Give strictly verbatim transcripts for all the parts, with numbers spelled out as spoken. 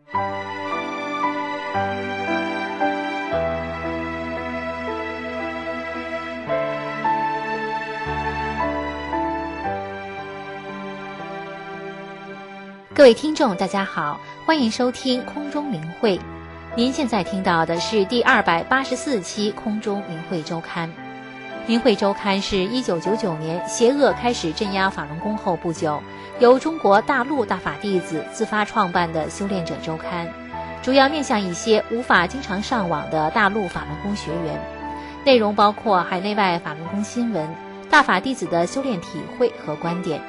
各位听众大家好，欢迎收听空中明慧。您现在听到的是第二百八十四期空中明慧周刊。明慧周刊是一九九九年邪恶开始镇压法轮功后不久，由中国大陆大法弟子自发创办的修炼者周刊，主要面向一些无法经常上网的大陆法轮功学员，内容包括海内外法轮功新闻、大法弟子的修炼体会和观点。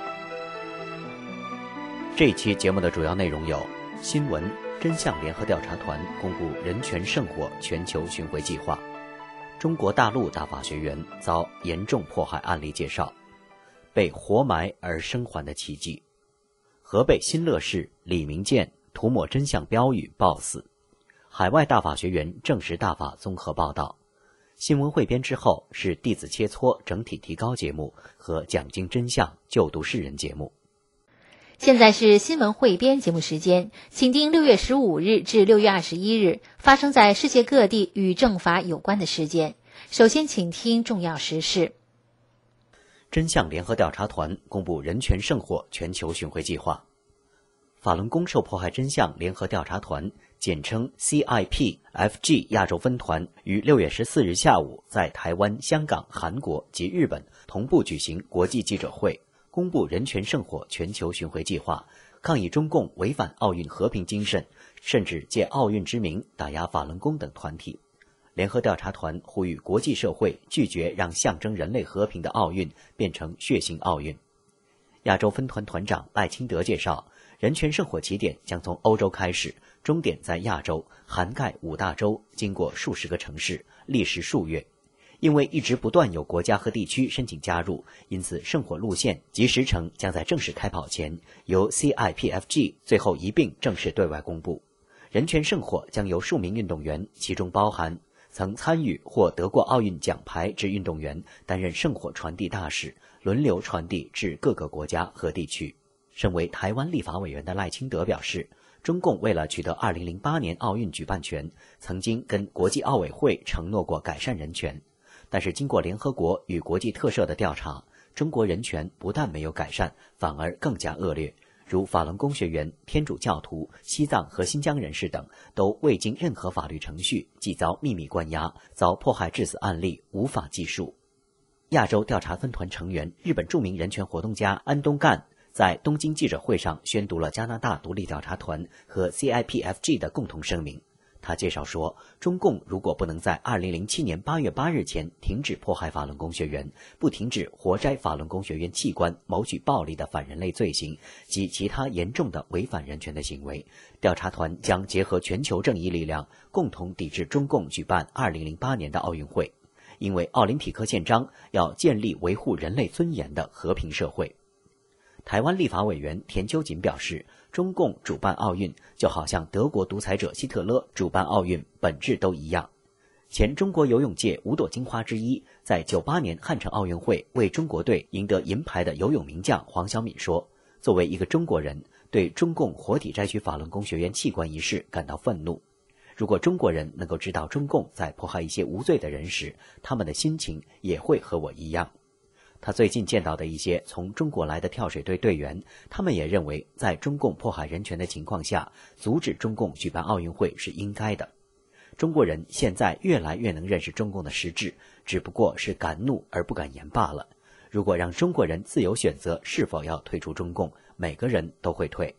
这一期节目的主要内容有：新闻，真相联合调查团公布人权圣火全球巡回计划；中国大陆大法学员遭严重迫害案例介绍；被活埋而生还的奇迹；河北新乐市李明建涂抹真相标语暴死；海外大法学员证实大法综合报道。新闻汇编之后是弟子切磋整体提高节目和讲经真相救度世人节目。 现在是新闻汇编节目时间，请听六月十五日至六月二十一日发生在世界各地与正法有关的事件。首先请听重要时事。 真相联合调查团公布人权圣火全球巡回计划。法轮功受迫害真相联合调查团简称 C I P F G 亚洲分团于六月十四日下午在台湾、香港、韩国及日本同步举行国际记者会，公布人权圣火全球巡回计划，抗议中共违反奥运和平精神，甚至借奥运之名打压法轮功等团体。联合调查团呼吁国际社会拒绝让象征人类和平的奥运变成血腥奥运。亚洲分团团长赖清德介绍，人权圣火起点将从欧洲开始，终点在亚洲，涵盖五大洲，经过数十个城市，历时数月。因为一直不断有国家和地区申请加入，因此圣火路线及时程将在正式开跑前由 C I P F G 最后一并正式对外公布。人权圣火将由数名运动员，其中包含曾参与或得过奥运奖牌之运动员担任圣火传递大使，轮流传递至各个国家和地区。身为台湾立法委员的赖清德表示，中共为了取得二零零八年奥运举办权，曾经跟国际奥委会承诺过改善人权。但是经过联合国与国际特赦的调查，中国人权不但没有改善，反而更加恶劣，如法轮功学员、天主教徒、西藏和新疆人士等都未经任何法律程序，即遭秘密关押，遭迫害致死案例无法计数。亚洲调查分团成员、日本著名人权活动家安东干在东京记者会上宣读了加拿大独立调查团和 C I P F G 的共同声明。他介绍说，中共如果不能在二零零七年八月八日前停止迫害法轮功学员，不停止活摘法轮功学员器官、谋取暴力的反人类罪行及其他严重的违反人权的行为，调查团将结合全球正义力量，共同抵制中共举办二零零八年的奥运会。因为奥林匹克宪章要建立维护人类尊严的和平社会。台湾立法委员田秋瑾表示，中共主办奥运就好像德国独裁者希特勒主办奥运，本质都一样。前中国游泳界五朵金花之一，在九八年汉城奥运会为中国队赢得银牌的游泳名将黄晓敏说，作为一个中国人，对中共活体摘取法轮功学员器官一事感到愤怒。如果中国人能够知道中共在迫害一些无罪的人时，他们的心情也会和我一样。他最近见到的一些从中国来的跳水队队员，他们也认为在中共迫害人权的情况下，阻止中共举办奥运会是应该的。中国人现在越来越能认识中共的实质，只不过是敢怒而不敢言罢了。如果让中国人自由选择是否要退出中共，每个人都会退。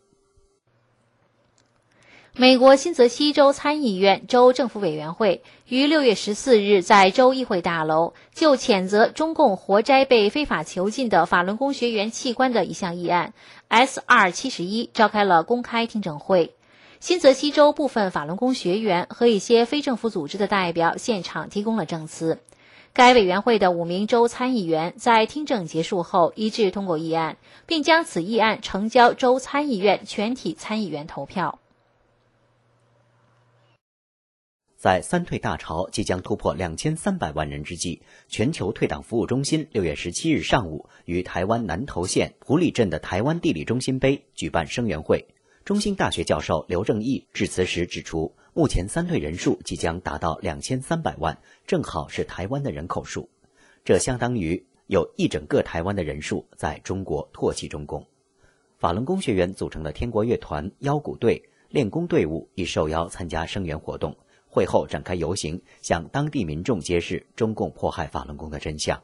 美国新泽西州参议院州政府委员会于六月十四日在州议会大楼就谴责中共活摘被非法囚禁的法轮功学员器官的一项议案 S 二七十一召开了公开听证会。新泽西州部分法轮功学员和一些非政府组织的代表现场提供了证词。该委员会的五名州参议员在听证结束后一致通过议案，并将此议案呈交州参议院全体参议员投票。 在三退大潮即将突破两千三百万人之际，全球退党服务中心六月十七日上午于台湾南投县埔里镇的台湾地理中心碑举办声援会。 中兴大学教授刘正义致辞时指出，目前三退人数即将达到两千三百万，正好是台湾的人口数，这相当于有一整个台湾的人数在中国唾弃中共。法轮功学员组成的天国乐团、腰鼓队、练功队伍已受邀参加声援活动，会后展开游行，向当地民众揭示中共迫害法轮功的真相。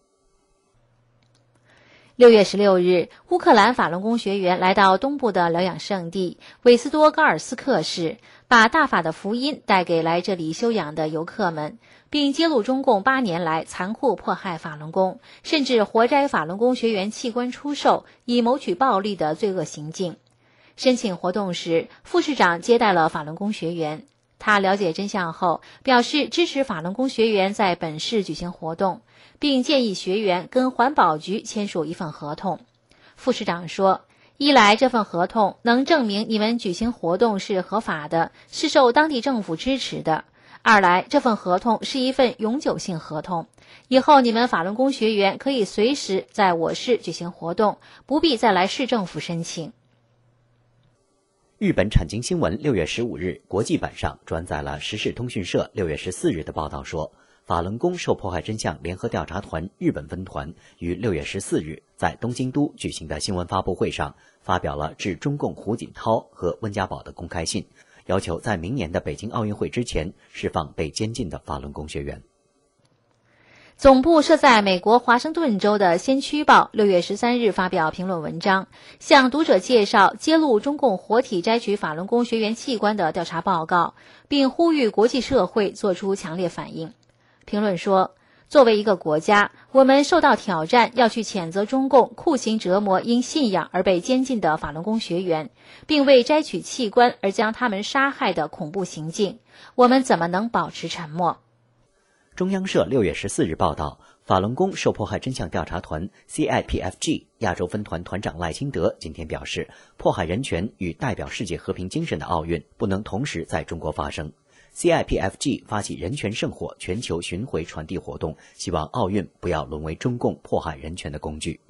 六月十六日，乌克兰法轮功学员来到东部的疗养圣地韦斯多高尔斯克市，把大法的福音带给来这里休养的游客们，并揭露中共八年来残酷迫害法轮功，甚至活摘法轮功学员器官出售，以谋取暴利的罪恶行径。申请活动时，副市长接待了法轮功学员。他了解真相后，表示支持法轮功学员在本市举行活动，并建议学员跟环保局签署一份合同。副市长说，一来这份合同能证明你们举行活动是合法的，是受当地政府支持的；二来这份合同是一份永久性合同，以后你们法轮功学员可以随时在我市举行活动，不必再来市政府申请。 日本产经新闻六月十五日国际版上转载了时事通讯社六月十四日的报道说，法轮功受迫害真相联合调查团日本分团于六月十四日在东京都举行的新闻发布会上，发表了致中共胡锦涛和温家宝的公开信，要求在明年的北京奥运会之前释放被监禁的法轮功学员。 总部设在美国华盛顿州的先驱报六月十三日发表评论文章，向读者介绍揭露中共活体摘取法轮功学员器官的调查报告，并呼吁国际社会做出强烈反应。评论说，作为一个国家，我们受到挑战要去谴责中共酷刑折磨因信仰而被监禁的法轮功学员，并为摘取器官而将他们杀害的恐怖行径，我们怎么能保持沉默？ 中央社六月十四日报道，法轮功受迫害真相调查团 C I P F G 亚洲分团团长赖清德今天表示，迫害人权与代表世界和平精神的奥运不能同时在中国发生。C I P F G 发起人权圣火全球巡回传递活动，希望奥运不要沦为中共迫害人权的工具。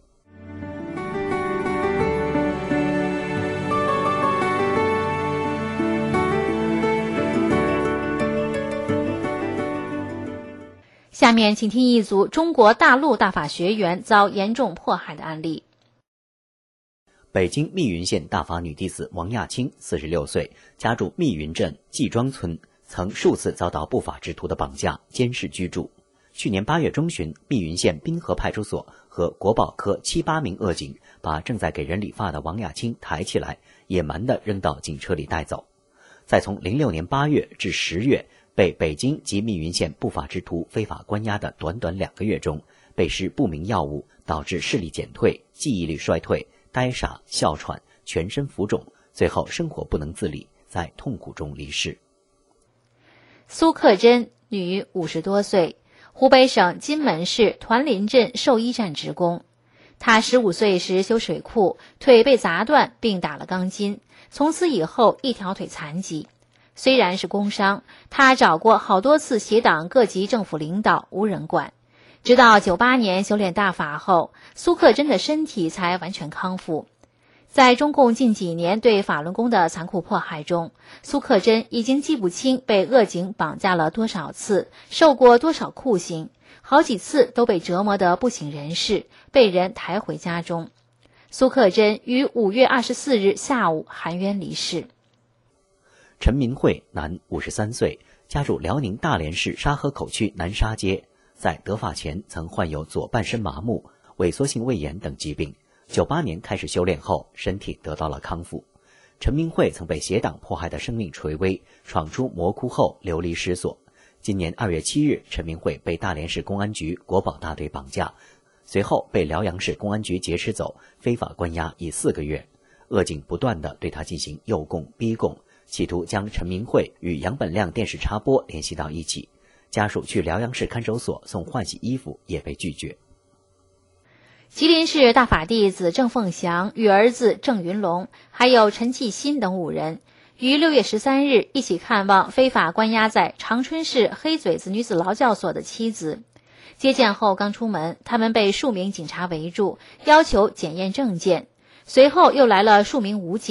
下面请听一组中国大陆大法学员遭严重迫害的案例。 北京密云县大法女弟子王亚青，四十六岁，家住密云镇季庄村，曾数次遭到不法之徒的绑架、监视居住。去年八月中旬，密云县滨河派出所和国保科七八名恶警把正在给人理发的王亚青抬起来，野蛮地扔到警车里带走。再从零六年八月至十月，被北京及密云县不法之徒非法关押的短短两个月中，被施不明药物，导致视力减退、记忆力衰退、呆傻、哮喘、全身浮肿，最后生活不能自理，在痛苦中离世。 苏克珍，女，五十多岁，湖北省荆门市团林镇兽医站职工。她十五岁时修水库，腿被砸断并打了钢筋，从此以后一条腿残疾。虽然是工伤，他找过好多次协党各级政府领导，无人管。直到九八年修炼大法后，苏克珍的身体才完全康复。在中共近几年对法轮功的残酷迫害中，苏克珍已经记不清被恶警绑架了多少次，受过多少酷刑，好几次都被折磨得不省人事，被人抬回家中。苏克珍于五月二十四日下午含冤离世。 陈明慧，男，五十三岁，家住辽宁大连市沙河口区南沙街，在得法前曾患有左半身麻木、萎缩性胃炎等疾病。九八年开始修炼后，身体得到了康复。陈明慧曾被邪党迫害的生命垂危，闯出魔窟后流离失所。今年二月七日，陈明慧被大连市公安局国保大队绑架，随后被辽阳市公安局劫持走，非法关押已四个月。恶警不断地对他进行诱供、逼供，企图将陈明慧与杨本亮电视插播联系到一起。家属去辽阳市看守所送换洗衣服也被拒绝。 吉林市大法弟子郑凤祥与儿子郑云龙还有陈继新等五人于六月十三日一起看望非法关押在长春市黑嘴子女子劳教所的妻子。接见后刚出门，他们被数名警察围住，要求检验证件。随后又来了数名武警，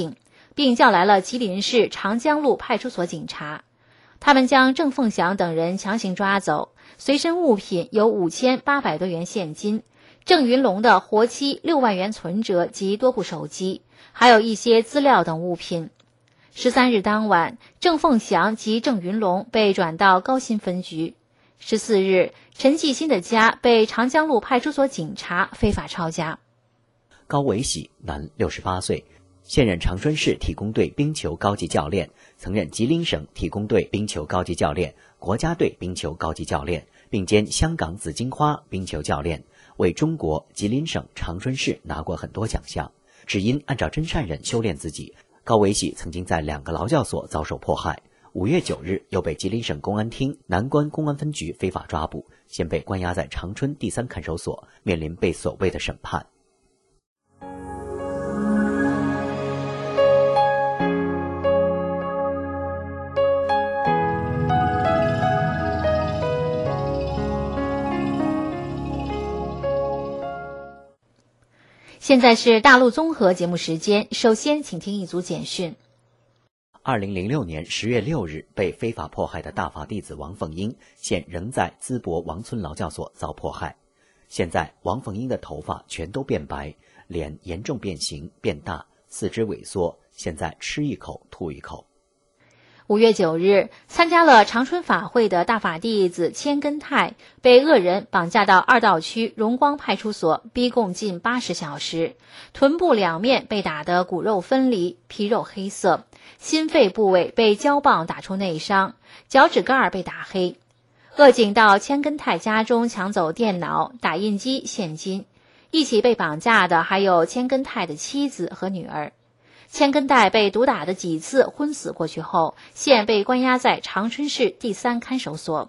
并叫来了吉林市长江路派出所警察。他们将郑凤祥等人强行抓走，随身物品有五千八百多元现金、郑云龙的活期六万元存折及多部手机，还有一些资料等物品。十三日当晚，郑凤祥及郑云龙被转到高新分局。十四日，陈继新的家被长江路派出所警察非法抄家。 高维喜，男，六十八岁，现任长春市体工队冰球高级教练，曾任吉林省体工队冰球高级教练、国家队冰球高级教练，并兼香港紫荆花冰球教练，为中国、吉林省、长春市拿过很多奖项。只因按照真善忍修炼自己，高维喜曾经在两个劳教所遭受迫害。五月九日，又被吉林省公安厅南关公安分局非法抓捕，现被关押在长春第三看守所，面临被所谓的审判。 现在是大陆综合节目时间，首先请听一组简讯。 二零零六年十月六日被非法迫害的大法弟子王凤英，现仍在淄博王村劳教所遭迫害。现在王凤英的头发全都变白，脸严重变形变大，四肢萎缩，现在吃一口吐一口。 五月九日，参加了长春法会的大法弟子千根泰被恶人绑架到二道区荣光派出所，逼供近八十小时，臀部两面被打得骨肉分离，皮肉黑色，心肺部位被胶棒打出内伤，脚趾盖被打黑。恶警到千根泰家中抢走电脑、打印机、现金。一起被绑架的还有千根泰的妻子和女儿。千根泰被毒打的几次昏死过去后，现被关押在长春市第三看守所。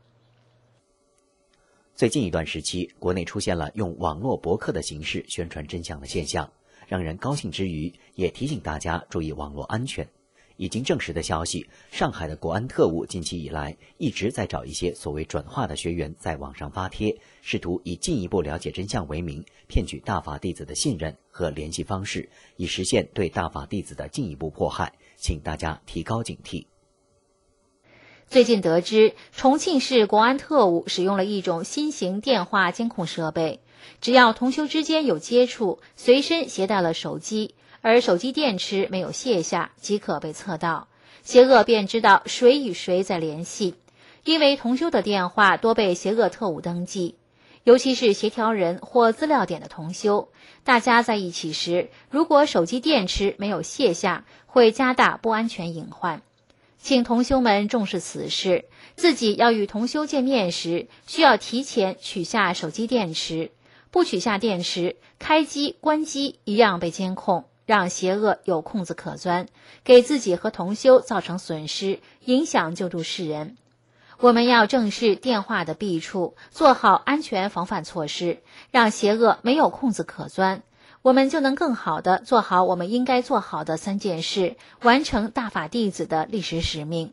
最近一段时期，国内出现了用网络博客的形式宣传真相的现象，让人高兴之余，也提醒大家注意网络安全。已经证实的消息，上海的国安特务近期以来一直在找一些所谓转化的学员在网上发帖，试图以进一步了解真相为名，骗取大法弟子的信任和联系方式，以实现对大法弟子的进一步迫害，请大家提高警惕。 最近得知，重庆市国安特务使用了一种新型电话监控设备，只要同修之间有接触，随身携带了手机，而手机电池没有卸下，即可被测到，邪恶便知道谁与谁在联系。因为同修的电话多被邪恶特务登记，尤其是协调人或资料点的同修，大家在一起时，如果手机电池没有卸下，会加大不安全隐患。请同修们重视此事，自己要与同修见面时，需要提前取下手机电池，不取下电池，开机关机一样被监控，让邪恶有空子可钻，给自己和同修造成损失，影响救助世人。我们要正视电话的弊处，做好安全防范措施，让邪恶没有空子可钻，我们就能更好地做好我们应该做好的三件事，完成大法弟子的历史使命。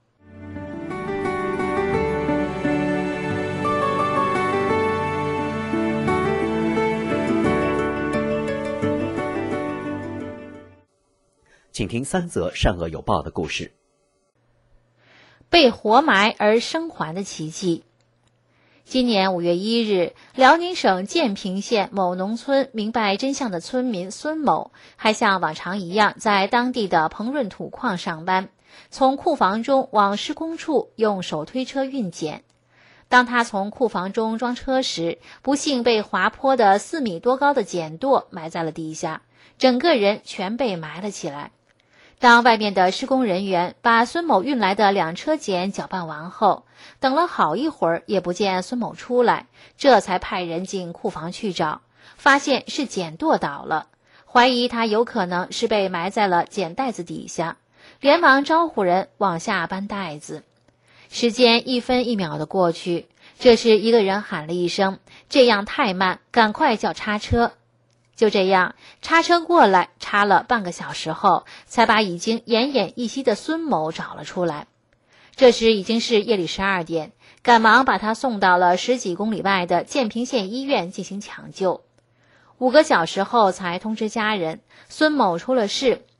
请听三则善恶有报的故事。 被活埋而生还的奇迹。今年五月一日，辽宁省建平县某农村明白真相的村民孙某，还像往常一样在当地的彭润土矿上班，从库房中往施工处用手推车运碱。当他从库房中装车时，不幸被滑坡的四米多高的碱垛埋在了地下，整个人全被埋了起来。当外面的施工人员把孙某运来的两车碱搅拌完后，等了好一会儿也不见孙某出来，这才派人进库房去找，发现是碱垛倒了，怀疑他有可能是被埋在了碱袋子底下，连忙招呼人往下搬袋子。时间一分一秒的过去，这时一个人喊了一声：“这样太慢，赶快叫叉车。”就这样，叉车过来，叉了半个小时后，才把已经奄奄一息的孙某找了出来。这时已经是夜里十二点，赶忙把他送到了十几公里外的建平县医院进行抢救。五个小时后才通知家人，孙某出了事，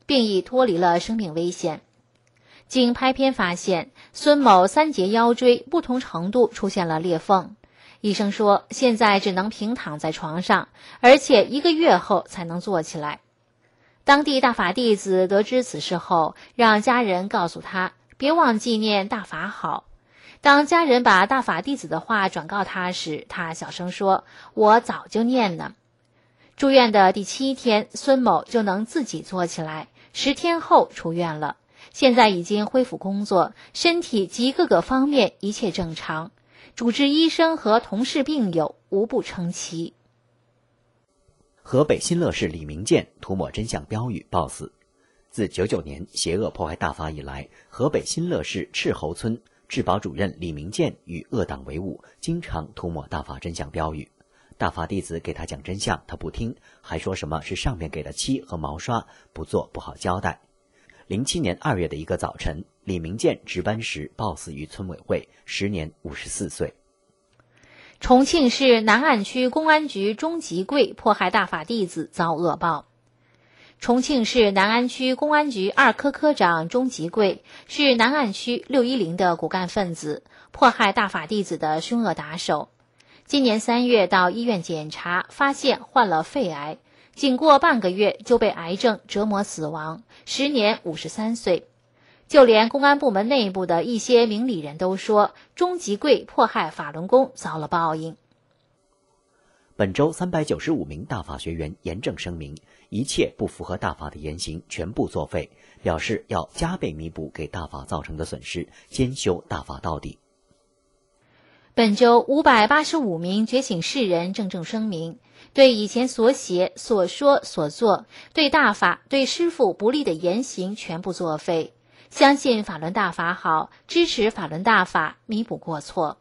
并已脱离了生命危险。经拍片发现，孙某三节腰椎不同程度出现了裂缝。医生说，现在只能平躺在床上，而且一个月后才能坐起来。当地大法弟子得知此事后，让家人告诉他，别忘记念大法好。当家人把大法弟子的话转告他时，他小声说，我早就念呢。住院的第七天，孙某就能自己坐起来，十天后出院了。现在已经恢复工作，身体及各个方面一切正常，主治医生和同事病友无不称奇。 河北新乐市李明建涂抹真相标语暴死。自九九年邪恶破坏大法以来，河北新乐市赤侯村治保主任李明建与恶党为伍，经常涂抹大法真相标语。大法弟子给他讲真相，他不听，还说什么是上面给的漆和毛刷，不做不好交代。零七年二月的一个早晨，李明建值班时暴死于村委会，时年五十四岁。 重庆市南岸区公安局钟吉贵迫害大法弟子遭恶报。重庆市南安区公安局二科科长钟吉贵是南岸区六一零的骨干分子，迫害大法弟子的凶恶打手。今年三月到医院检查，发现患了肺癌，仅过半个月就被癌症折磨死亡，时年五十三岁。就连公安部门内部的一些明理人都说，钟吉贵迫害法轮功遭了报应。 本周三百九十五名大法学员严正声明，一切不符合大法的言行全部作废，表示要加倍弥补给大法造成的损失，坚修大法到底。 本周五百八十五名觉醒世人郑重声明，对以前所写、所说、所做，对大法、对师父不利的言行全部作废，相信法轮大法好，支持法轮大法，弥补过错。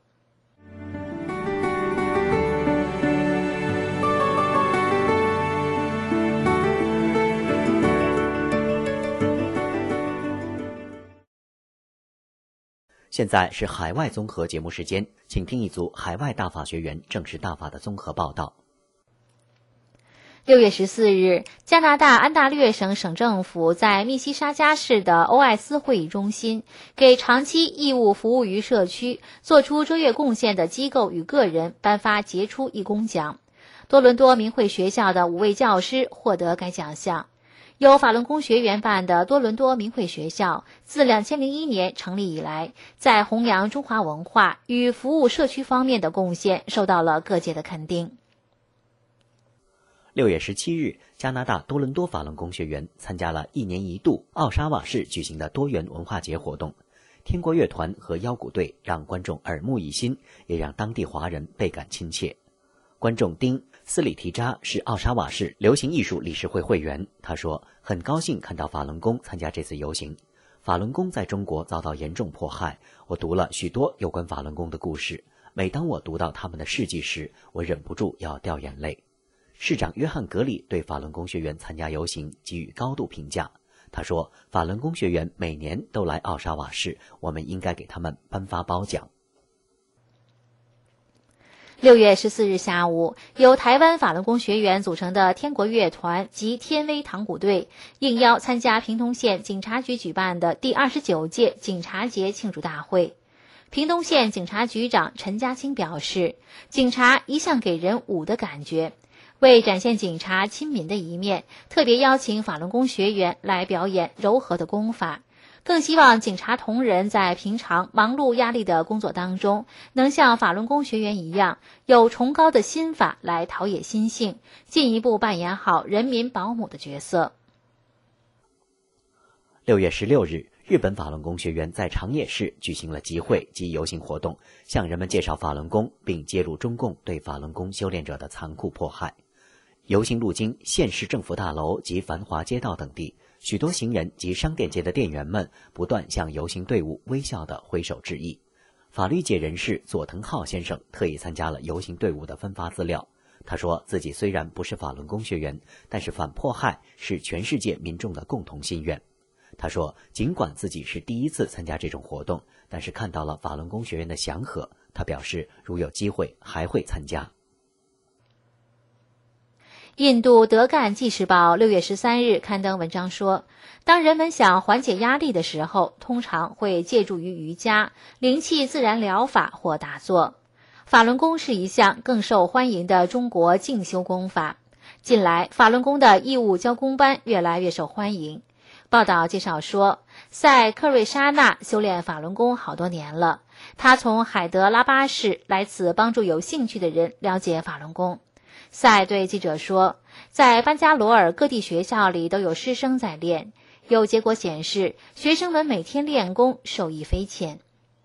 现在是海外综合节目时间，请听一组海外大法学员正式大法的综合报道。 六月十四日，加拿大安大略省省政府在密西沙加市的欧艾斯会议中心，给长期义务服务于社区、做出卓越贡献的机构与个人颁发杰出义工奖。多伦多明慧学校的五位教师获得该奖项。由法轮功学员办的多伦多明慧学校，自二零零一年成立以来，在弘扬中华文化与服务社区方面的贡献受到了各界的肯定。 六月十七日，加拿大多伦多法轮功学员参加了一年一度奥沙瓦市举行的多元文化节活动。天国乐团和腰鼓队让观众耳目一新，也让当地华人倍感亲切。观众丁斯里提扎是奥沙瓦市流行艺术理事会会员，他说很高兴看到法轮功参加这次游行。法轮功在中国遭到严重迫害，我读了许多有关法轮功的故事，每当我读到他们的事迹时，我忍不住要掉眼泪。市长约翰格里对法轮功学员参加游行给予高度评价，他说法轮功学员每年都来奥沙瓦市，我们应该给他们颁发褒奖。 六月十四日下午，由台湾法轮功学员组成的天国乐团及天威堂鼓队应邀参加屏东县警察局举办的第二十九届警察节庆祝大会。屏东县警察局长陈家清表示，警察一向给人武的感觉，为展现警察亲民的一面，特别邀请法轮功学员来表演柔和的功法。更希望警察同仁在平常忙碌压力的工作当中，能像法轮功学员一样，有崇高的心法来陶冶心性，进一步扮演好人民保姆的角色。 六月十六日，日本法轮功学员在长野市举行了集会及游行活动，向人们介绍法轮功，并揭露中共对法轮功修炼者的残酷迫害。游行路经县市政府大楼及繁华街道等地，许多行人及商店街的店员们不断向游行队伍微笑地挥手致意。法律界人士佐藤浩先生特意参加了游行队伍的分发资料。他说自己虽然不是法轮功学员，但是反迫害是全世界民众的共同心愿。他说尽管自己是第一次参加这种活动，但是看到了法轮功学员的祥和，他表示如有机会还会参加。 印度德干纪事报六月十三日刊登文章说，当人们想缓解压力的时候，通常会借助于瑜伽、灵气自然疗法或打坐。法轮功是一项更受欢迎的中国静修功法。近来，法轮功的义务教功班越来越受欢迎。报道介绍说，塞克瑞莎娜修炼法轮功好多年了，他从海德拉巴市来此帮助有兴趣的人了解法轮功。塞对记者说，在班加罗尔各地学校里都有师生在练，有结果显示，学生们每天练功受益匪浅。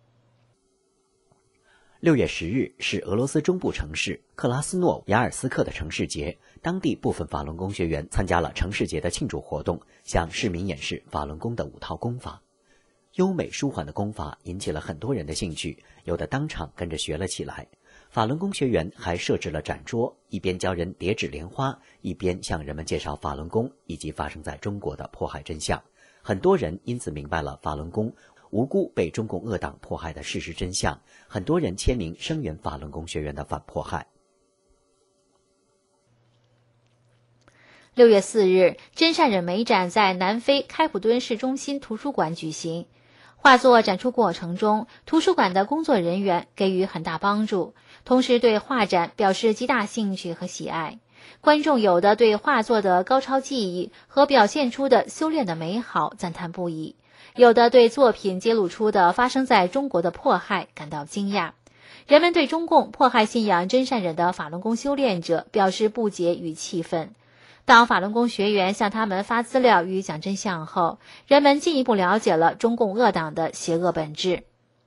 六月十日是俄罗斯中部城市克拉斯诺亚尔斯克的城市节，当地部分法轮功学员参加了城市节的庆祝活动，向市民演示法轮功的五套功法。优美舒缓的功法引起了很多人的兴趣，有的当场跟着学了起来。法轮功学员还设置了展桌，一边教人叠纸莲花，一边向人们介绍法轮功以及发生在中国的迫害真相。很多人因此明白了法轮功无辜被中共恶党迫害的事实真相，很多人签名声援法轮功学员的反迫害。 六月四日，真善忍美展在南非开普敦市中心图书馆举行。画作展出过程中，图书馆的工作人员给予很大帮助，同时对画展表示极大兴趣和喜爱。观众有的对画作的高超技艺和表现出的修炼的美好赞叹不已，有的对作品揭露出的发生在中国的迫害感到惊讶。人们对中共迫害信仰真善忍的法轮功修炼者表示不解与气愤。当法轮功学员向他们发资料与讲真相后，人们进一步了解了中共恶党的邪恶本质。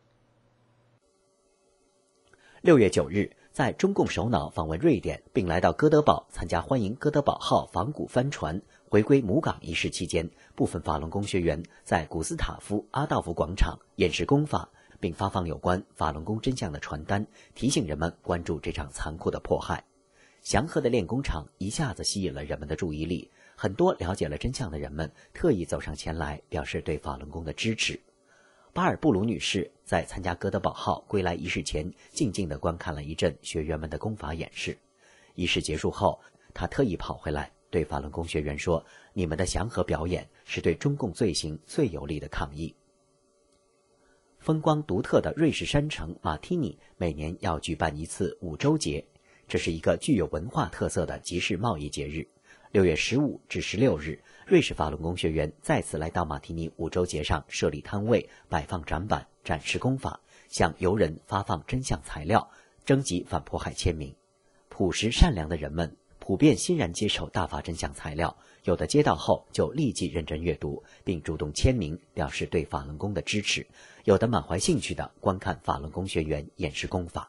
六月九日，在中共首脑访问瑞典并来到哥德堡参加欢迎哥德堡号仿古帆船回归母港仪式期间，部分法轮功学员在古斯塔夫阿道夫广场演示功法，并发放有关法轮功真相的传单，提醒人们关注这场残酷的迫害。祥和的练功场一下子吸引了人们的注意力，很多了解了真相的人们特意走上前来，表示对法轮功的支持。巴尔布鲁女士在参加哥德堡号归来仪式前，静静地观看了一阵学员们的功法演示。仪式结束后，她特意跑回来，对法轮功学员说：“你们的祥和表演是对中共罪行最有力的抗议。”风光独特的瑞士山城马提尼每年要举办一次五洲节，这是一个具有文化特色的集市贸易节日。六月十五至十六日，瑞士法轮功学员再次来到马提尼五洲节上设立摊位，摆放展板，展示功法，向游人发放真相材料，征集反迫害签名。朴实善良的人们普遍欣然接受大法真相材料，有的接到后就立即认真阅读，并主动签名表示对法轮功的支持，有的满怀兴趣地观看法轮功学员演示功法。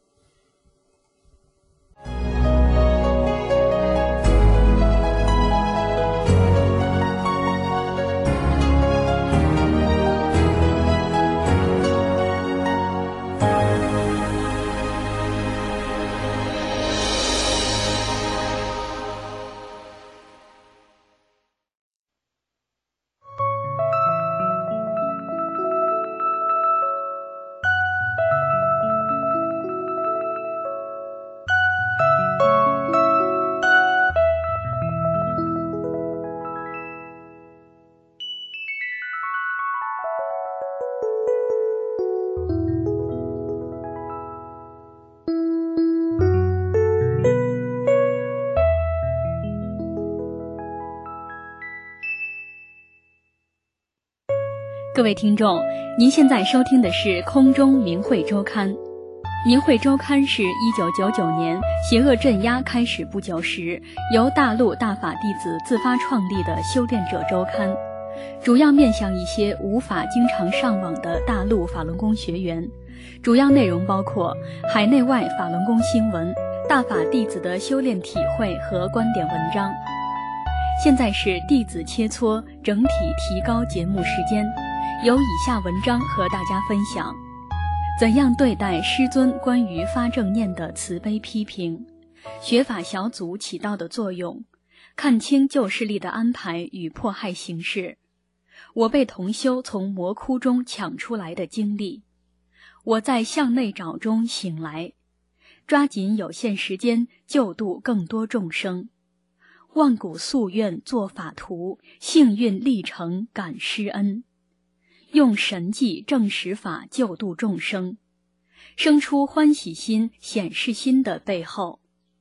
各位听众，您现在收听的是空中明慧周刊。明慧周刊是一九九九年邪恶镇压开始不久时，由大陆大法弟子自发创立的修炼者周刊，主要面向一些无法经常上网的大陆法轮功学员。主要内容包括海内外法轮功新闻、大法弟子的修炼体会和观点文章。现在是弟子切磋整体提高节目时间，由以下文章和大家分享：怎样对待师尊关于发正念的慈悲批评，学法小组起到的作用，看清旧势力的安排与迫害形式，我被同修从魔窟中抢出来的经历，我在向内找中醒来，抓紧有限时间救度更多众生。 万古夙愿作法图，幸运历程感施恩。用神迹证实法救度众生，生出欢喜心显示心的背后。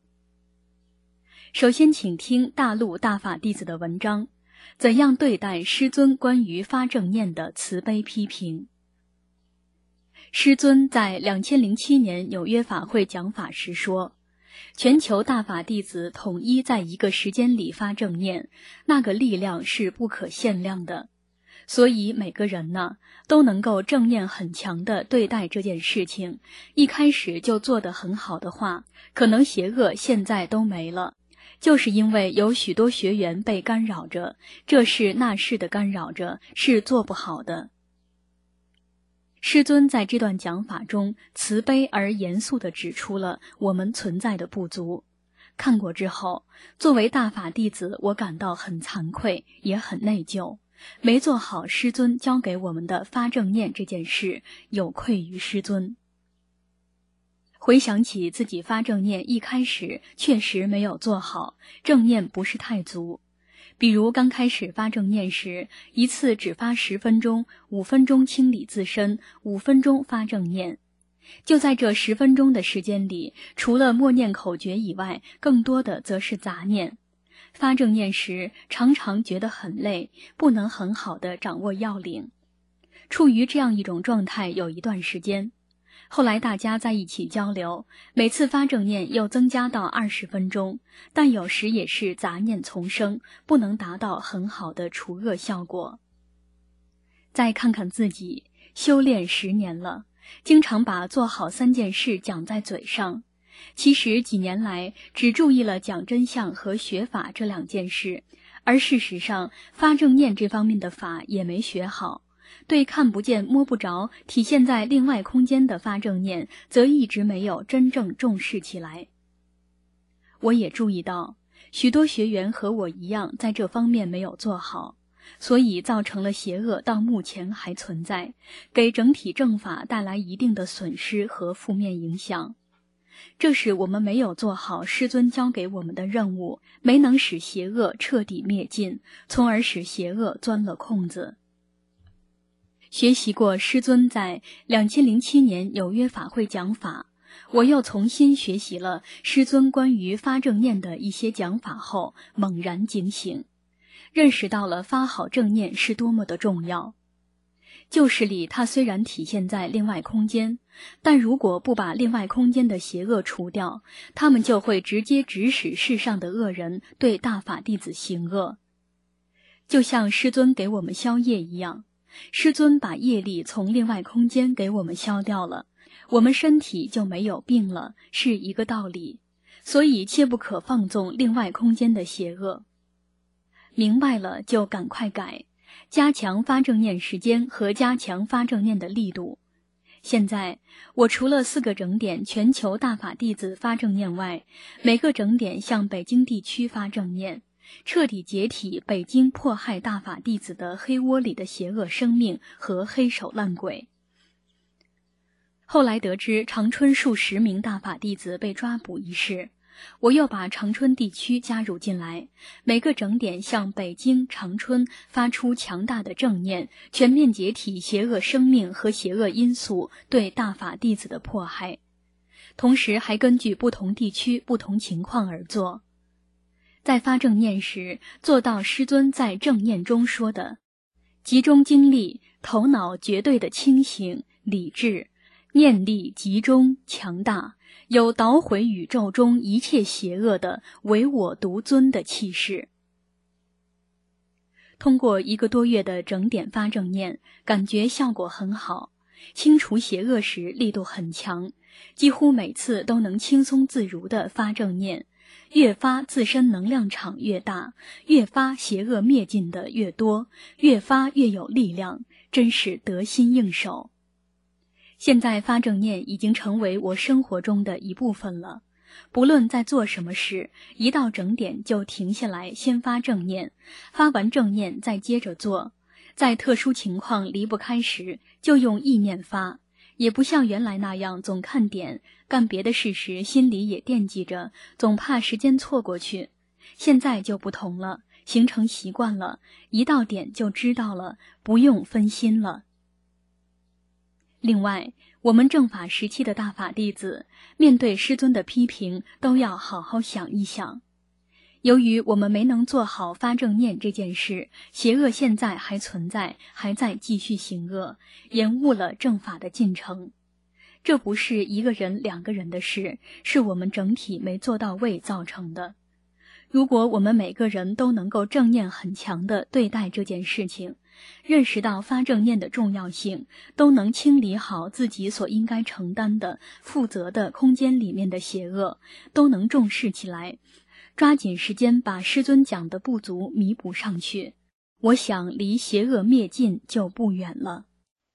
首先请听大陆大法弟子的文章，怎样对待师尊关于发正念的慈悲批评。师尊在两千零七年纽约法会讲法时说，全球大法弟子统一在一个时间里发正念，那个力量是不可限量的。所以每个人呢，都能够正念很强地对待这件事情，一开始就做得很好的话，可能邪恶现在都没了。就是因为有许多学员被干扰着，这事那事的干扰着，是做不好的。师尊在这段讲法中慈悲而严肃地指出了我们存在的不足。看过之后，作为大法弟子，我感到很惭愧，也很内疚，没做好师尊教给我们的发正念这件事，有愧于师尊。回想起自己发正念一开始确实没有做好，正念不是太足。比如刚开始发正念时，一次只发十分钟，五分钟清理自身，五分钟发正念。就在这十分钟的时间里，除了默念口诀以外，更多的则是杂念。发正念时，常常觉得很累，不能很好的掌握要领。处于这样一种状态有一段时间。后来大家在一起交流，每次发正念又增加到二十分钟，但有时也是杂念丛生，不能达到很好的除恶效果。再看看自己，修炼十年了，经常把做好三件事讲在嘴上，其实几年来只注意了讲真相和学法这两件事，而事实上发正念这方面的法也没学好。对看不见摸不着体现在另外空间的发正念则一直没有真正重视起来。我也注意到许多学员和我一样在这方面没有做好，所以造成了邪恶到目前还存在，给整体正法带来一定的损失和负面影响。这是我们没有做好师尊交给我们的任务，没能使邪恶彻底灭尽，从而使邪恶钻了空子。学习过师尊在两千零七年纽约法会讲法，我又重新学习了师尊关于发正念的一些讲法后，猛然警醒，认识到了发好正念是多么的重要。旧事里它虽然体现在另外空间，但如果不把另外空间的邪恶除掉，他们就会直接指使世上的恶人对大法弟子行恶。就像师尊给我们消业一样，师尊把业力从另外空间给我们消掉了，我们身体就没有病了，是一个道理。所以切不可放纵另外空间的邪恶。明白了就赶快改，加强发正念时间和加强发正念的力度。现在我除了四个整点全球大法弟子发正念外，每个整点向北京地区发正念，彻底解体北京迫害大法弟子的黑窝里的邪恶生命和黑手烂鬼。后来得知长春数十名大法弟子被抓捕一事，我又把长春地区加入进来，每个整点向北京、长春发出强大的正念，全面解体邪恶生命和邪恶因素对大法弟子的迫害，同时还根据不同地区不同情况而做。在发正念时，做到师尊在正念中说的集中精力，头脑绝对的清醒理智，念力集中强大，有捣毁宇宙中一切邪恶的唯我独尊的气势。通过一个多月的整点发正念，感觉效果很好，清除邪恶时力度很强，几乎每次都能轻松自如地发正念，越发自身能量场越大，越发邪恶灭尽的越多，越发越有力量，真是得心应手。现在发正念已经成为我生活中的一部分了，不论在做什么事，一到整点就停下来先发正念，发完正念再接着做，在特殊情况离不开时就用意念发，也不像原来那样总看点，干别的事时心里也惦记着，总怕时间错过去。 现在就不同了，形成习惯了，一到点就知道了，不用分心了。另外，我们正法时期的大法弟子面对师尊的批评都要好好想一想。由于我们没能做好发正念这件事，邪恶现在还存在，还在继续行恶，延误了正法的进程。这不是一个人两个人的事，是我们整体没做到位造成的。如果我们每个人都能够正念很强地对待这件事情，认识到发正念的重要性，都能清理好自己所应该承担的负责的空间里面的邪恶，都能重视起来，抓紧时间把师尊讲的不足弥补上去，我想离邪恶灭尽就不远了。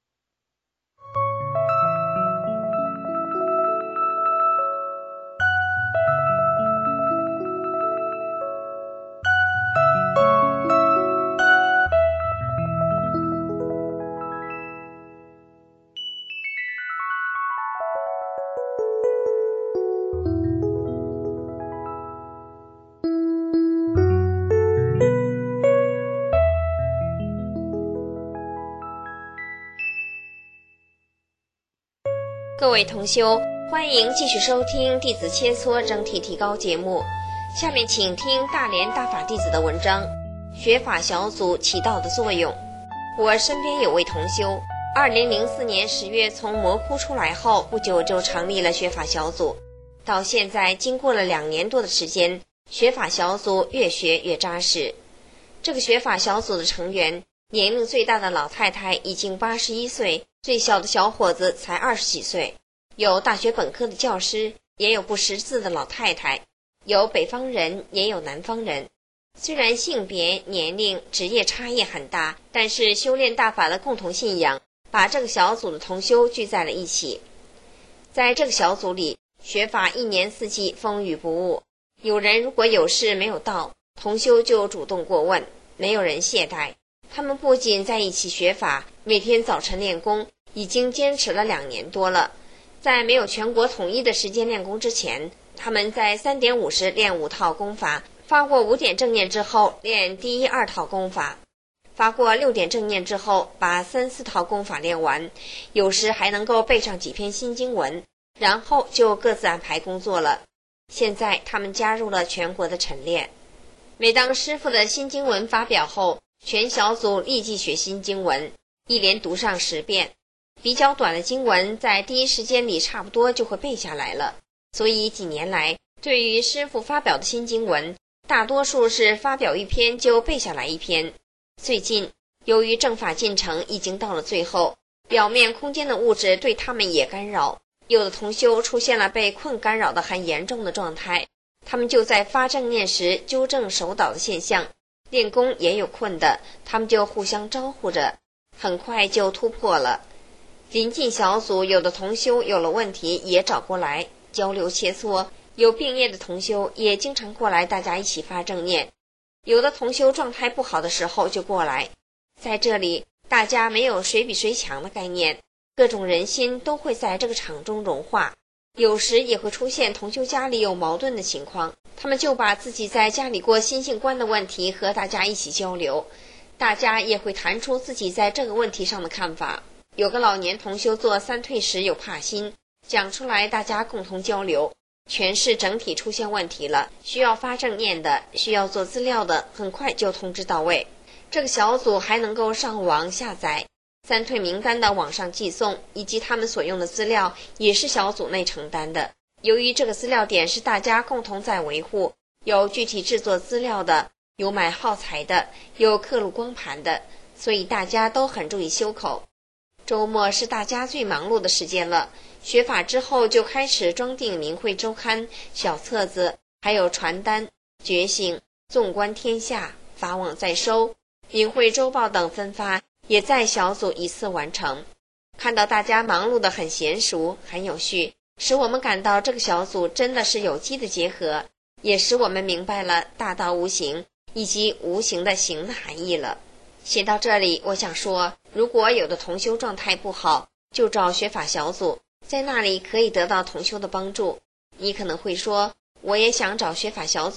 各位同修，欢迎继续收听弟子切磋整体提高节目。下面请听大连大法弟子的文章，学法小组起到的作用。我身边有位同修，二零零四年十月从魔窟出来后不久就成立了学法小组，到现在经过了两年多的时间，学法小组越学越扎实。这个学法小组的成员，年龄最大的老太太已经八十一岁，最小的小伙子才二十几岁，有大学本科的教师，也有不识字的老太太，有北方人，也有南方人。虽然性别、年龄、职业差异很大，但是修炼大法的共同信仰，把这个小组的同修聚在了一起。在这个小组里，学法一年四季风雨不误，有人如果有事没有到，同修就主动过问，没有人懈怠。他们不仅在一起学法，每天早晨练功，已经坚持了两年多了。在没有全国统一的时间练功之前，他们在三点五十练五套功法，发过五点正念之后练第一二套功法，发过六点正念之后把三四套功法练完，有时还能够背上几篇新经文，然后就各自安排工作了。现在他们加入了全国的晨练，每当师父的新经文发表后，全小组立即学新经文，一连读上十遍。比较短的经文在第一时间里差不多就会背下来了，所以几年来对于师父发表的新经文，大多数是发表一篇就背下来一篇。最近由于正法进程已经到了最后，表面空间的物质对他们也干扰，有的同修出现了被困干扰的很严重的状态，他们就在发正念时纠正手倒的现象。练功也有困的，他们就互相招呼着，很快就突破了。临近小组有的同修有了问题也找过来交流切磋，有病业的同修也经常过来，大家一起发正念。有的同修状态不好的时候就过来，在这里大家没有谁比谁强的概念，各种人心都会在这个场中融化。有时也会出现同修家里有矛盾的情况，他们就把自己在家里过心性观的问题和大家一起交流，大家也会谈出自己在这个问题上的看法。有个老年同修做三退时有怕心，讲出来大家共同交流，全市整体出现问题了，需要发正念的，需要做资料的，很快就通知到位。这个小组还能够上网下载三退名单的网上寄送，以及他们所用的资料也是小组内承担的。由于这个资料点是大家共同在维护，有具体制作资料的，有买耗材的，有刻录光盘的，所以大家都很注意修口。周末是大家最忙碌的时间了，学法之后就开始装订明慧周刊、小册子，还有传单、觉醒、纵观天下、法网在收、明慧周报等分发，也在小组一次完成。看到大家忙碌得很娴熟很有序，使我们感到这个小组真的是有机的结合，也使我们明白了大道无形以及无形的形的含义了。写到这里，我想说，如果有的同修状态不好，就找学法小组，在那里可以得到同修的帮助。你可能会说，我也想找学法小组，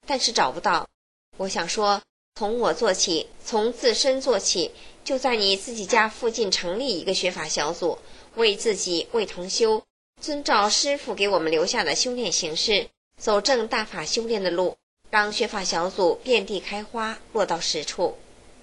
但是找不到。我想说，从我做起，从自身做起，就在你自己家附近成立一个学法小组，为自己，为同修，遵照师父给我们留下的修炼形式，走正大法修炼的路，让学法小组遍地开花，落到实处。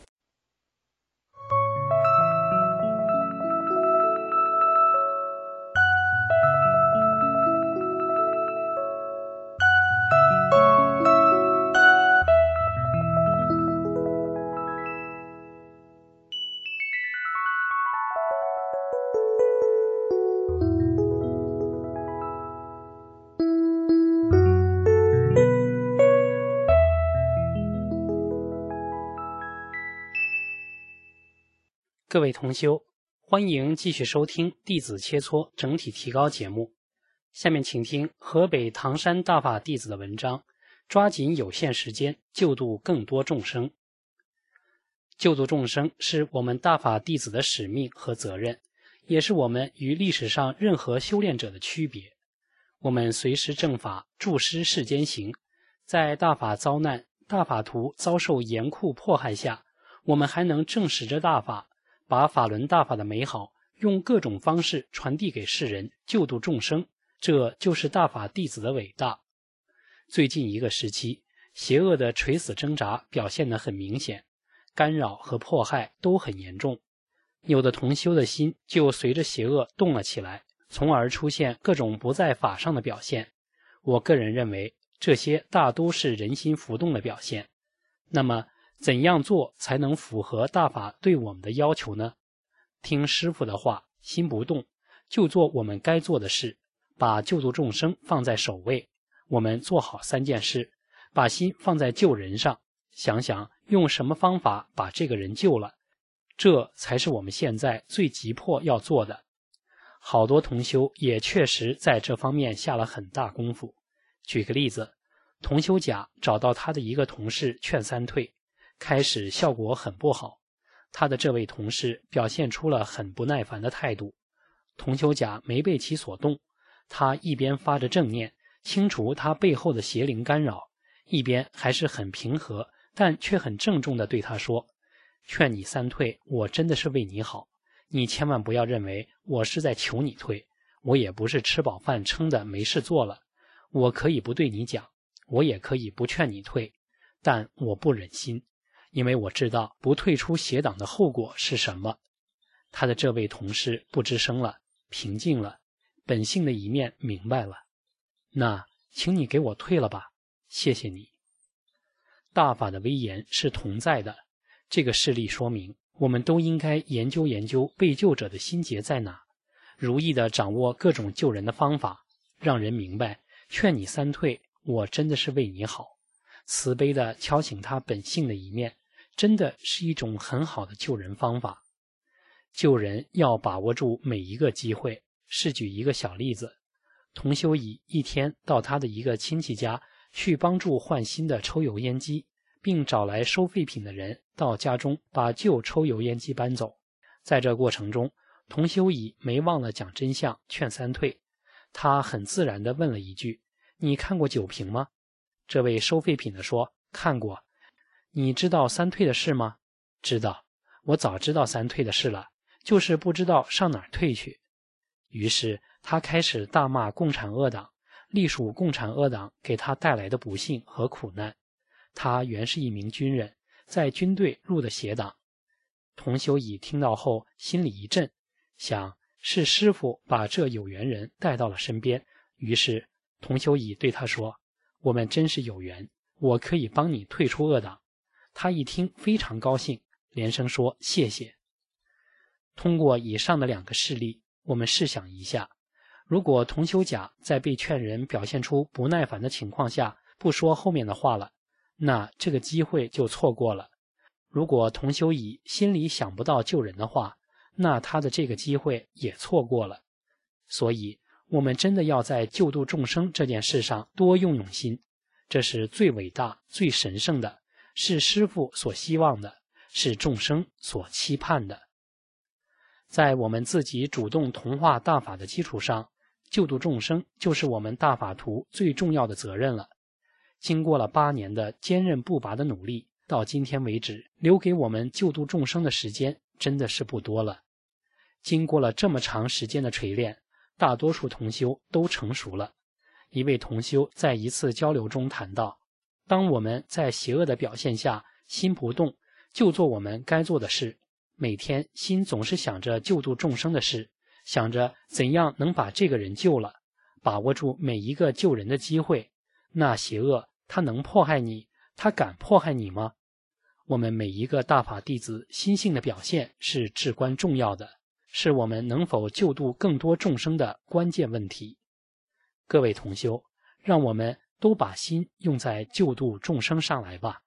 各位同修，欢迎继续收听弟子切磋整体提高节目。下面请听河北唐山大法弟子的文章，抓紧有限时间救度更多众生。救度众生是我们大法弟子的使命和责任，也是我们与历史上任何修炼者的区别。我们随时正法，助师世间行，在大法遭难、大法徒遭受严酷迫害下，我们还能正视着大法，把法轮大法的美好用各种方式传递给世人，救度众生，这就是大法弟子的伟大。最近一个时期，邪恶的垂死挣扎表现得很明显，干扰和迫害都很严重，有的同修的心就随着邪恶动了起来，从而出现各种不在法上的表现。我个人认为，这些大都是人心浮动的表现。那么怎样做才能符合大法对我们的要求呢？听师父的话，心不动，就做我们该做的事，把救度众生放在首位。我们做好三件事，把心放在救人上，想想用什么方法把这个人救了，这才是我们现在最急迫要做的。好多同修也确实在这方面下了很大功夫。举个例子，同修甲找到他的一个同事劝三退，开始效果很不好，他的这位同事表现出了很不耐烦的态度。同修甲没被其所动，他一边发着正念，清除他背后的邪灵干扰，一边还是很平和，但却很郑重地对他说：劝你三退，我真的是为你好，你千万不要认为我是在求你退，我也不是吃饱饭撑的没事做了，我可以不对你讲，我也可以不劝你退，但我不忍心，因为我知道不退出邪党的后果是什么。他的这位同事不吱声了，平静了，本性的一面明白了。那请你给我退了吧，谢谢你。大法的威严是同在的，这个事例说明我们都应该研究研究被救者的心结在哪，如意地掌握各种救人的方法，让人明白劝你三退，我真的是为你好，慈悲地敲醒他本性的一面，真的是一种很好的救人方法。救人要把握住每一个机会。试举一个小例子，同修乙一天到他的一个亲戚家去帮助换新的抽油烟机，并找来收废品的人到家中把旧抽油烟机搬走。在这过程中，同修乙没忘了讲真相，劝三退。他很自然地问了一句：你看过酒瓶吗？这位收废品的说：看过。你知道三退的事吗？知道，我早知道三退的事了，就是不知道上哪儿退去。于是他开始大骂共产恶党，隶属共产恶党给他带来的不幸和苦难。他原是一名军人，在军队入的邪党。同修乙听到后心里一震，想是师父把这有缘人带到了身边，于是同修乙对他说：我们真是有缘，我可以帮你退出恶党。他一听非常高兴，连声说谢谢。通过以上的两个事例，我们试想一下，如果同修甲在被劝人表现出不耐烦的情况下不说后面的话了，那这个机会就错过了。如果同修乙心里想不到救人的话，那他的这个机会也错过了。所以我们真的要在救度众生这件事上多用用心，这是最伟大最神圣的，是师父所希望的，是众生所期盼的。在我们自己主动同化大法的基础上，救度众生就是我们大法徒最重要的责任了。 经过了八年的坚韧不拔的努力，到今天为止，留给我们救度众生的时间真的是不多了。经过了这么长时间的锤炼，大多数同修都成熟了。一位同修在一次交流中谈到，当我们在邪恶的表现下心不动，就做我们该做的事，每天心总是想着救度众生的事，想着怎样能把这个人救了，把握住每一个救人的机会，那邪恶他能迫害你，他敢迫害你吗？我们每一个大法弟子心性的表现是至关重要的，是我们能否救度更多众生的关键问题。各位同修，让我们都把心用在救度众生上来吧。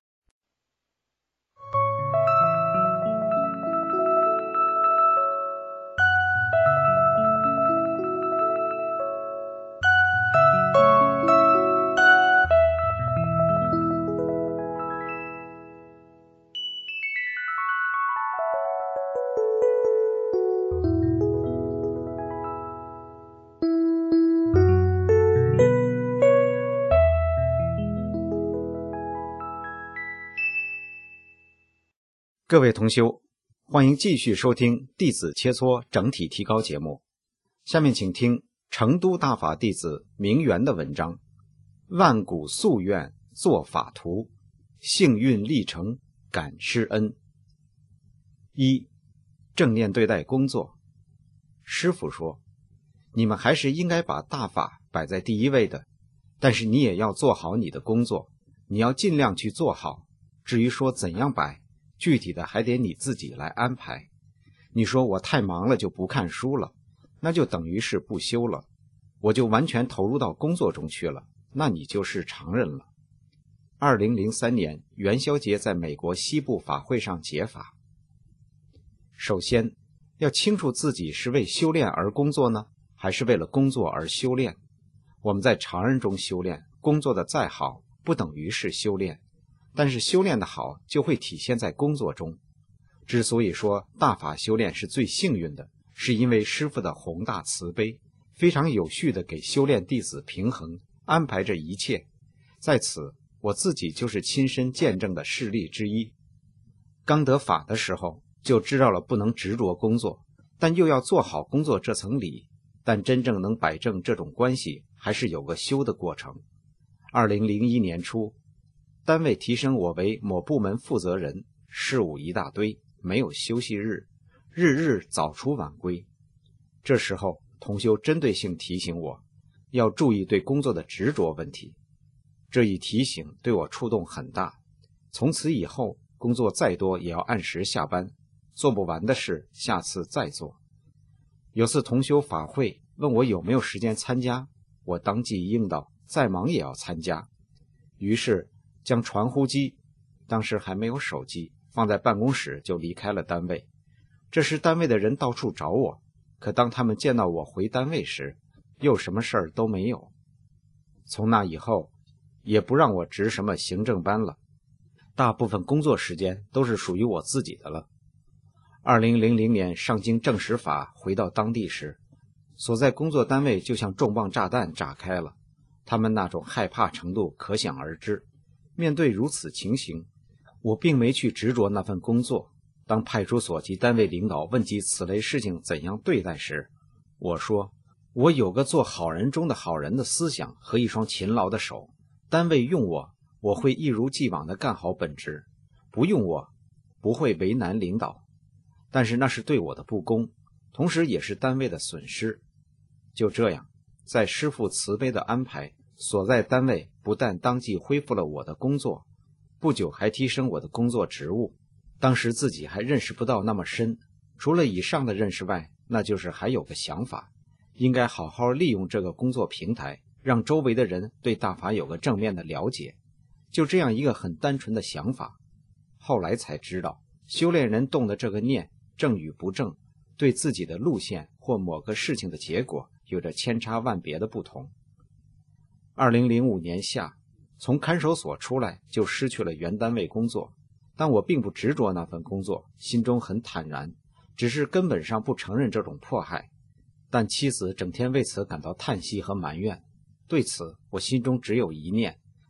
各位同修，欢迎继续收听弟子切磋整体提高节目。下面请听成都大法弟子明源的文章：万古夙愿做法图，幸运历程感师恩。一、正念对待工作。师父说，你们还是应该把大法摆在第一位的，但是你也要做好你的工作，你要尽量去做好。至于说怎样摆，具体的还得你自己来安排。你说我太忙了就不看书了，那就等于是不修了。我就完全投入到工作中去了，那你就是常人了。二零零三年元宵节在美国西部法会上解法。首先要清楚自己是为修炼而工作呢，还是为了工作而修炼。我们在常人中修炼，工作的再好不等于是修炼，但是修炼的好就会体现在工作中。之所以说大法修炼是最幸运的，是因为师父的宏大慈悲，非常有序地给修炼弟子平衡安排着一切。在此我自己就是亲身见证的事例之一。刚得法的时候就知道了不能执着工作，但又要做好工作这层理，但真正能摆正这种关系还是有个修的过程。二零零一年初，单位提升我为某部门负责人，事务一大堆，没有休息日，日日早出晚归。这时候同修针对性提醒我要注意对工作的执着问题，这一提醒对我触动很大。从此以后工作再多也要按时下班，做不完的事下次再做。有次同修法会问我有没有时间参加，我当即应道再忙也要参加。于是将传呼机，当时还没有手机，放在办公室就离开了单位。这时单位的人到处找我，可当他们见到我回单位时，又什么事儿都没有。从那以后也不让我值什么行政班了，大部分工作时间都是属于我自己的了。二零零零年上京证实法回到当地时，所在工作单位就像重磅炸弹炸开了，他们那种害怕程度可想而知。面对如此情形，我并没去执着那份工作。当派出所及单位领导问及此类事情怎样对待时，我说我有个做好人中的好人的思想和一双勤劳的手，单位用我，我会一如既往地干好本职，不用我，不会为难领导。但是那是对我的不公，同时也是单位的损失。就这样，在师父慈悲的安排，所在单位不但当即恢复了我的工作，不久还提升我的工作职务。当时自己还认识不到那么深，除了以上的认识外，那就是还有个想法，应该好好利用这个工作平台，让周围的人对大法有个正面的了解。就这样一个很单纯的想法，后来才知道修炼人动的这个念正与不正，对自己的路线或某个事情的结果有着千差万别的不同。二零零五年夏，从看守所出来就失去了原单位工作，但我并不执着那份工作，心中很坦然，只是根本上不承认这种迫害。但妻子整天为此感到叹息和埋怨，对此我心中只有一念，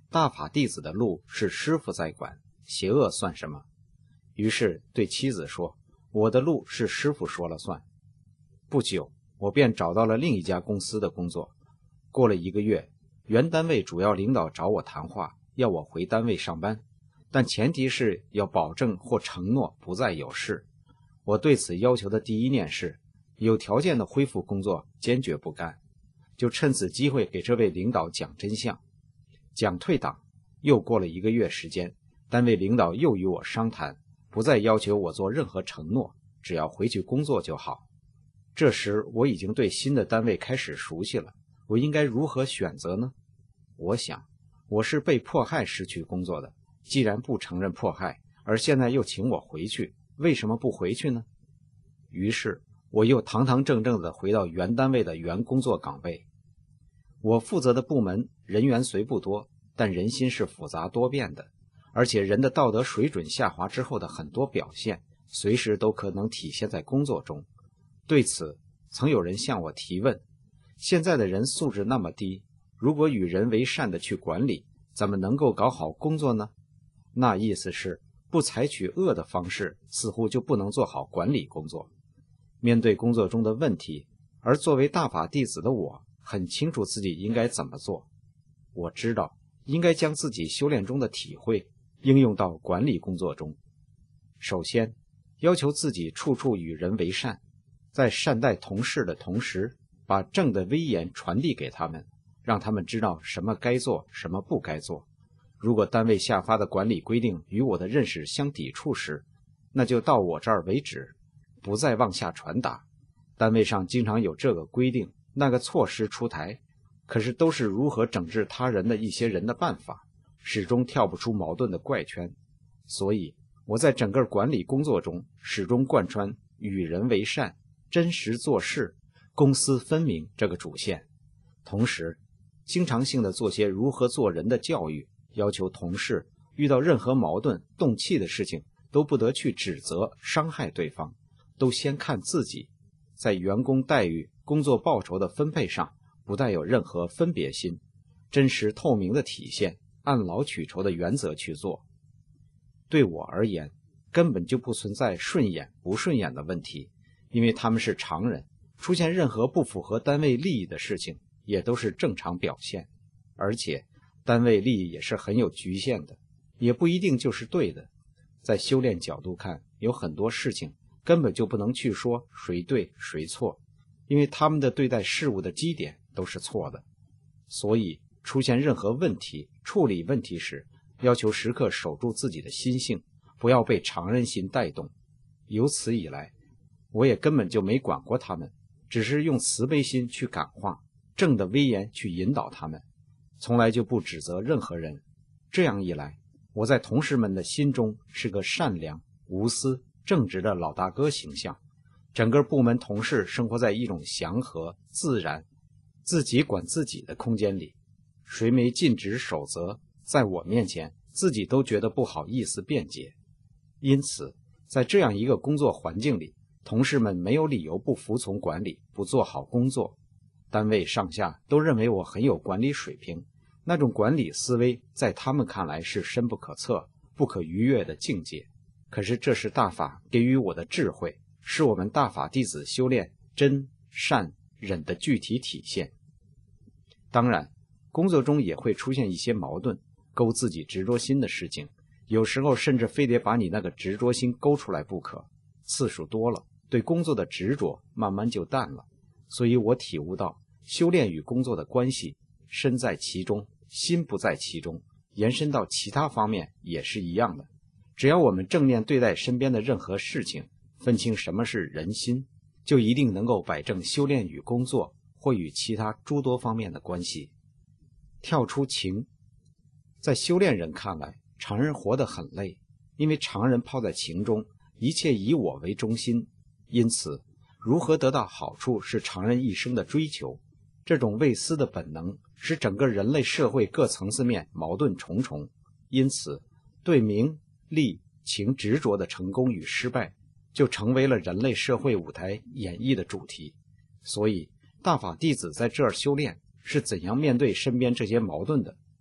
大法弟子的路是师父在管，邪恶算什么？于是对妻子说，我的路是师父说了算。不久，我便找到了另一家公司的工作。过了一个月，原单位主要领导找我谈话，要我回单位上班，但前提是要保证或承诺不再有事。我对此要求的第一念是，有条件的恢复工作，坚决不干。就趁此机会给这位领导讲真相。讲退党，又过了一个月时间，单位领导又与我商谈，不再要求我做任何承诺，只要回去工作就好。这时我已经对新的单位开始熟悉了，我应该如何选择呢？我想，我是被迫害失去工作的，既然不承认迫害，而现在又请我回去，为什么不回去呢？于是我又堂堂正正地回到原单位的原工作岗位。我负责的部门人员虽不多，但人心是复杂多变的，而且人的道德水准下滑之后的很多表现，随时都可能体现在工作中。对此，曾有人向我提问，现在的人素质那么低，如果与人为善的去管理，怎么能够搞好工作呢？那意思是，不采取恶的方式，似乎就不能做好管理工作。面对工作中的问题，而作为大法弟子的我，很清楚自己应该怎么做。我知道应该将自己修炼中的体会应用到管理工作中。首先，要求自己处处与人为善，在善待同事的同时，把正的威严传递给他们，让他们知道什么该做，什么不该做。如果单位下发的管理规定与我的认识相抵触时，那就到我这儿为止，不再往下传达。单位上经常有这个规定那个措施出台，可是都是如何整治他人的一些人的办法，始终跳不出矛盾的怪圈。所以我在整个管理工作中始终贯穿与人为善、真实做事、公私分明这个主线，同时经常性的做些如何做人的教育，要求同事遇到任何矛盾动气的事情都不得去指责伤害对方，都先看自己，在员工待遇、工作报酬的分配上不带有任何分别心，真实透明的体现按劳取酬的原则去做。对我而言，根本就不存在顺眼不顺眼的问题，因为他们是常人，出现任何不符合单位利益的事情也都是正常表现。而且单位利益也是很有局限的，也不一定就是对的。在修炼角度看，有很多事情根本就不能去说谁对谁错，因为他们的对待事物的基点都是错的。所以出现任何问题，处理问题时，要求时刻守住自己的心性，不要被常人心带动。由此以来，我也根本就没管过他们，只是用慈悲心去感化，正的威严去引导他们，从来就不指责任何人。这样一来，我在同事们的心中是个善良、无私、正直的老大哥形象。整个部门同事生活在一种祥和、自然、自己管自己的空间里，谁没尽职守责，在我面前自己都觉得不好意思辩解。因此在这样一个工作环境里，同事们没有理由不服从管理，不做好工作。单位上下都认为我很有管理水平，那种管理思维在他们看来是深不可测、不可逾越的境界。可是这是大法给予我的智慧，是我们大法弟子修炼真、善、忍的具体体现。当然，工作中也会出现一些矛盾，勾自己执着心的事情，有时候甚至非得把你那个执着心勾出来不可。次数多了，对工作的执着慢慢就淡了。所以我体悟到，修炼与工作的关系，身在其中，心不在其中，延伸到其他方面也是一样的。只要我们正面对待身边的任何事情，分清什么是人心，就一定能够摆正修炼与工作或与其他诸多方面的关系。跳出情，在修炼人看来，常人活得很累，因为常人泡在情中，一切以我为中心，因此如何得到好处是常人一生的追求。这种为私的本能使整个人类社会各层次面矛盾重重，因此对名利情执着的成功与失败就成为了人类社会舞台演绎的主题。所以大法弟子在这儿修炼是怎样面对身边这些矛盾的，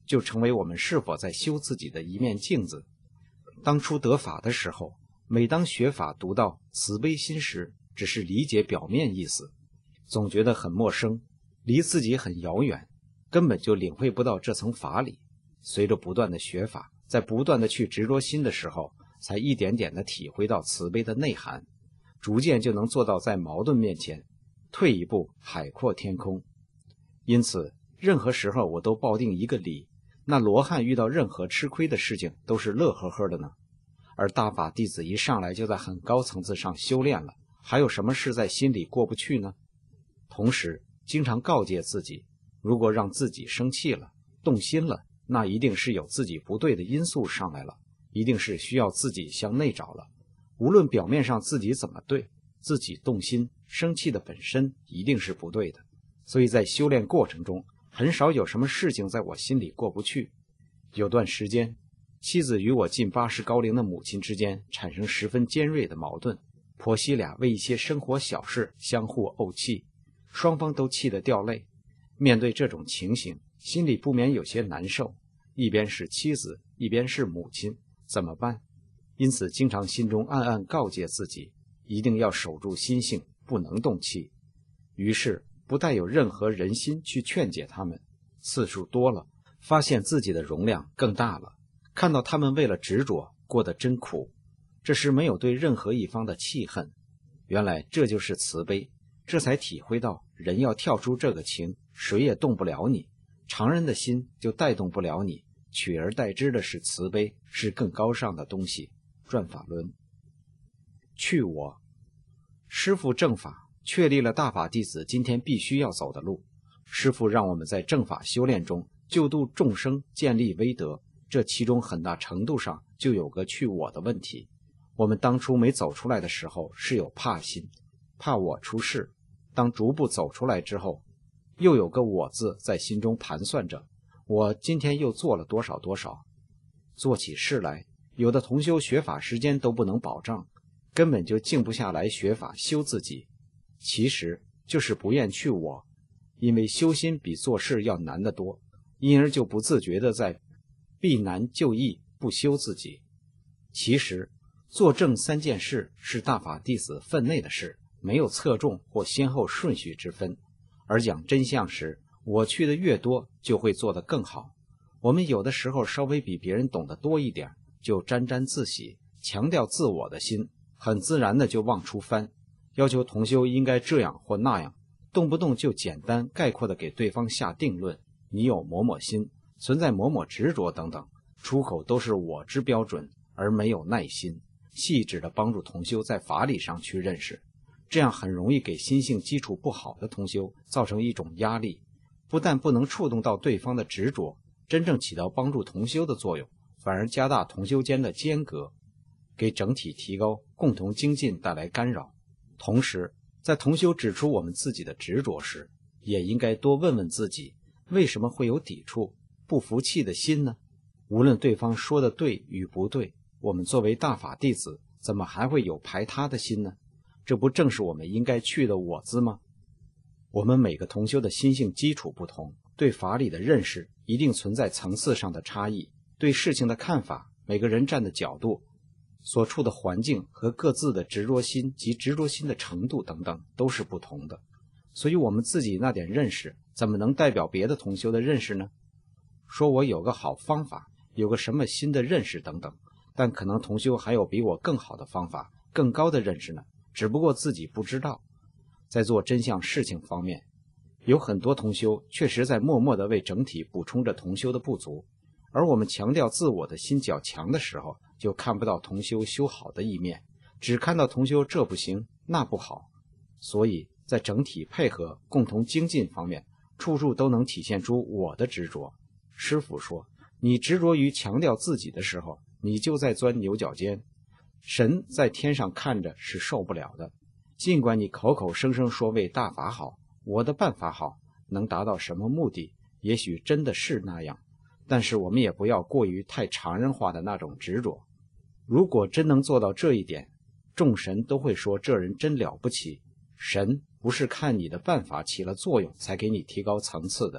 就成为我们是否在修自己的一面镜子。当初得法的时候，每当学法读到慈悲心时，只是理解表面意思，总觉得很陌生，离自己很遥远，根本就领会不到这层法理。随着不断的学法，在不断的去执着心的时候，才一点点的体会到慈悲的内涵，逐渐就能做到在矛盾面前退一步海阔天空。因此任何时候我都抱定一个理，那罗汉遇到任何吃亏的事情都是乐呵呵的呢，而大法弟子一上来就在很高层次上修炼了，还有什么事在心里过不去呢？同时经常告诫自己，如果让自己生气了，动心了，那一定是有自己不对的因素上来了，一定是需要自己向内找了。无论表面上自己怎么对，自己动心生气的本身一定是不对的。所以在修炼过程中，很少有什么事情在我心里过不去。有段时间，妻子与我近八十高龄的母亲之间产生十分尖锐的矛盾，婆媳俩为一些生活小事相互怄气，双方都气得掉泪。面对这种情形，心里不免有些难受，一边是妻子，一边是母亲，怎么办？因此经常心中暗暗告诫自己，一定要守住心性，不能动气。于是不带有任何人心去劝解他们，次数多了，发现自己的容量更大了，看到他们为了执着过得真苦。这时没有对任何一方的气恨，原来这就是慈悲，这才体会到人要跳出这个情，谁也动不了你，常人的心就带动不了你，取而代之的是慈悲，是更高尚的东西。转法轮，去我。师父正法确立了大法弟子今天必须要走的路。师父让我们在正法修炼中救度众生，建立威德，这其中很大程度上就有个去我的问题。我们当初没走出来的时候是有怕心，怕我出事，当逐步走出来之后，又有个我字在心中盘算着，我今天又做了多少多少。做起事来，有的同修学法时间都不能保障，根本就静不下来学法修自己，其实就是不愿去我，因为修心比做事要难得多，因而就不自觉地在避难就易，不修自己。其实做正三件事是大法弟子分内的事，没有侧重或先后顺序之分，而讲真相时，我去的越多就会做得更好。我们有的时候稍微比别人懂得多一点，就沾沾自喜，强调自我的心，很自然的就往出翻，要求同修应该这样或那样，动不动就简单概括的给对方下定论，你有某某心，存在某某执着等等，出口都是我之标准，而没有耐心细致的帮助同修在法理上去认识，这样很容易给心性基础不好的同修造成一种压力，不但不能触动到对方的执着，真正起到帮助同修的作用，反而加大同修间的间隔，给整体提高共同精进带来干扰。同时在同修指出我们自己的执着时，也应该多问问自己，为什么会有抵触不服气的心呢？无论对方说的对与不对，我们作为大法弟子怎么还会有排他的心呢？这不正是我们应该去的我字吗？我们每个同修的心性基础不同，对法理的认识一定存在层次上的差异，对事情的看法，每个人站的角度，所处的环境和各自的执着心及执着心的程度等等都是不同的，所以我们自己那点认识怎么能代表别的同修的认识呢？说我有个好方法，有个什么新的认识等等，但可能同修还有比我更好的方法，更高的认识呢，只不过自己不知道。在做真相事情方面，有很多同修确实在默默地为整体补充着同修的不足，而我们强调自我的心较强的时候，就看不到同修修好的一面，只看到同修这不行那不好。所以在整体配合共同精进方面，处处都能体现出我的执着。师父说，你执着于强调自己的时候，你就在钻牛角尖，神在天上看着是受不了的。尽管你口口声声说为大法好，我的办法好，能达到什么目的，也许真的是那样，但是我们也不要过于太常人化的那种执着。如果真能做到这一点，众神都会说这人真了不起。神不是看你的办法起了作用才给你提高层次的，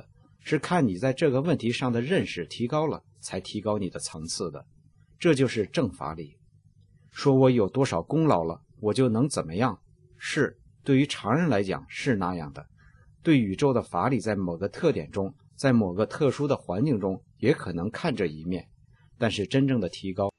是看你在这个问题上的认识提高了，才提高你的层次的。这就是正法理。说我有多少功劳了，我就能怎么样，是对于常人来讲是那样的。对宇宙的法理在某个特点中，在某个特殊的环境中也可能看这一面，但是真正的提高